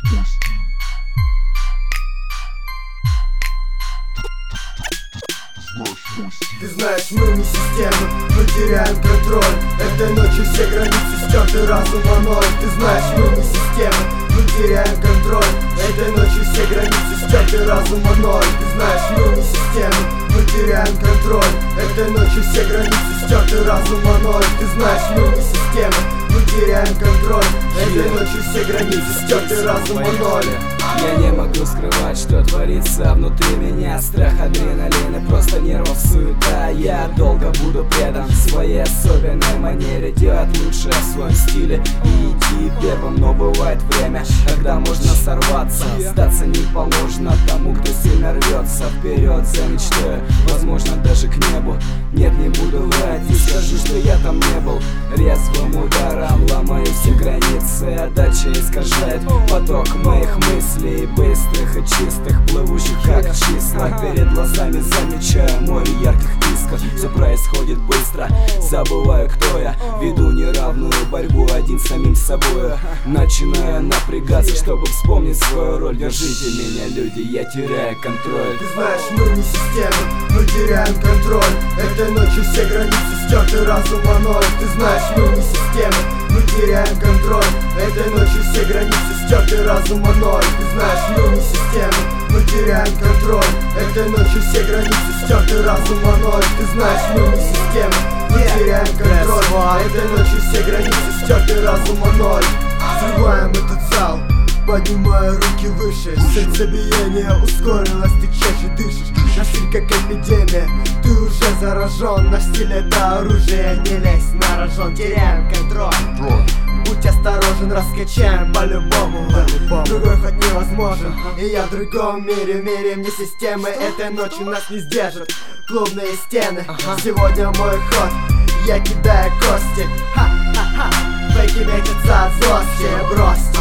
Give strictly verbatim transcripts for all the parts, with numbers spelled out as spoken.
Ты знаешь, мы не система, мы теряем контроль. Этой ночью все границы стерты, разума ноль. Ты знаешь, мы не система, мы теряем контроль. Этой ночью все границы стерты, разума ноль. Ты знаешь, мы не система, мы теряем контроль. Этой ночью все границы стерты, разума ноль. Ты знаешь, мы не система, мы теряем контроль. Этой ночью все границы стерты, разума ноль. Я не могу скрывать, что творится внутри меня. Страх, адреналин и просто нервов суета. Я долго буду предан своей особенной манере делать лучше в своем стиле и идти первым. Но бывает время, когда можно сорваться. Сдаться не положено тому, кто сильно рвется вперед за мечтой, возможно даже к небу. Нет, не буду врать и скажу, что я там не был. Резвым ударом ломаю все границы. Отдача искажает поток моих мыслей, быстрых и чистых, плывущих как числа. Перед глазами замечаю море ярких искр. Все происходит быстро, забываю, кто я. Веду неравную борьбу один с самим собой. Начинаю напрягаться, чтобы вспомнить свою роль. Держите меня, люди, я теряю контроль. Ты знаешь, мы не система, мы теряем контроль. Этой ночью все границы стерты, разума ноль. Ты знаешь, мы не система, мы теряем контроль. Этой ночью все границы стерты, разума ноль. Ты знаешь, мы не система, мы теряем контроль. Этой ночью все границы стерты, разума ноль. Ты знаешь, мы не система, мы теряем контроль. Этой ночью все границы стерты, разума ноль. Взрываем этот зал, поднимаю руки выше. Сердцебиение ускорилось, ты чаще дышишь. Наш стиль как эпидемия, ты уже заражен. Наш стиль это оружие, не лезь на рожон. Теряем контроль, будь осторожен, раскачаем по-любому. Другой ход невозможен, и я в другом мире, в мире вне системы. Этой ночью нас не сдержат клубные стены. Сегодня мой ход, я кидаю кости. Ха-ха-ха, фейки метятся от злости, бросьте.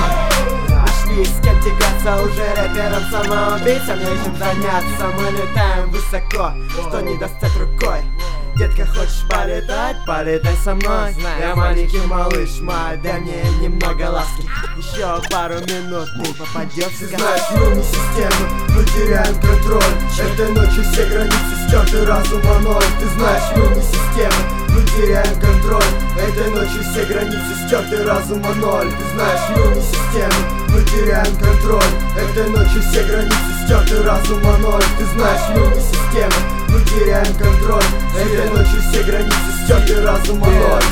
Нашли с кем тягаться, уже рэпером самоубийцам нечем заняться. Мы летаем высоко, что не достать рукой. Детка, хочешь полетать? Полетай со мной. Я маленький малыш, мой, дай мне немного ласки. Еще пару минут, ты попадешь. Ты знаешь, мы не система, мы теряем контроль. Этой ночью все границы стерты, разума ноль. Ты знаешь, мы не система, мы теряем контроль. Этой ночью все границы стерты, разума ноль. Ты знаешь, мы не система, мы теряем контроль. Этой ночью все границы стерты, разума ноль. Ты знаешь, мы не система, мы теряем контроль. Этой ночью все границы стерты, разума ноль.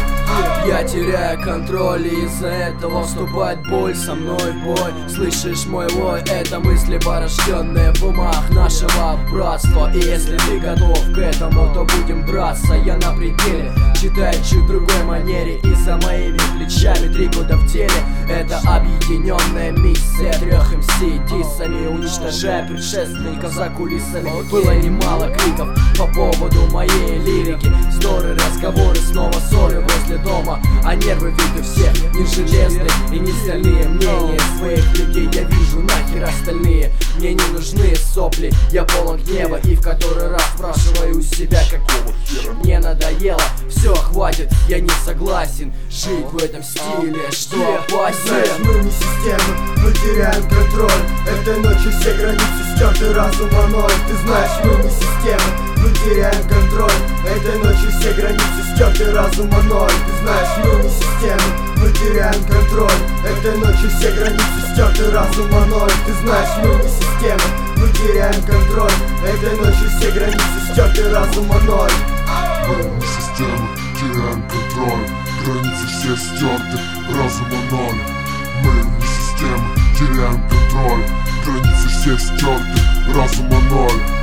Я теряю контроль, и из-за этого вступает боль со мной в бой. Слышишь мой вой? Это мысли, порожденные в умах нашего братства. И если ты готов к этому, то будем драться. Я на пределе, читаю чуть в другой манере. И за моими плечами три года в теле. Это объединенная миссия трех эм си. Диссами уничтожая предшественников за кулисами. Было немало криков по поводу моей лирики. Ссоры, разговоры, снова ссоры возле дома. А нервы виды всех не железные и не стальные. Мнения своих людей я вижу, нахер остальные. Мне не нужны сопли, я полон гнева. И в который раз спрашиваю у себя, какого хера мне надоело. Все, хватит, я не согласен жить в этом стиле, что опасен. Знаешь, мы не система, мы теряем контроль. Этой ночью все границы стерты, разума ноль. Ты знаешь, мы не система, мы теряем контроль. Этой ночью все границы стерты, разума ноль. Ты знаешь, мы не система, мы теряем контроль. Этой ночью все границы стерты, разума ноль. Ты знаешь, мы не система, мы теряем контроль. Этой ночью все границы стерты, разума ноль. Мы не система, теряем контроль. Границы все стерты, разума ноль. Мы не система, теряем контроль. Границы все стерты, разума ноль.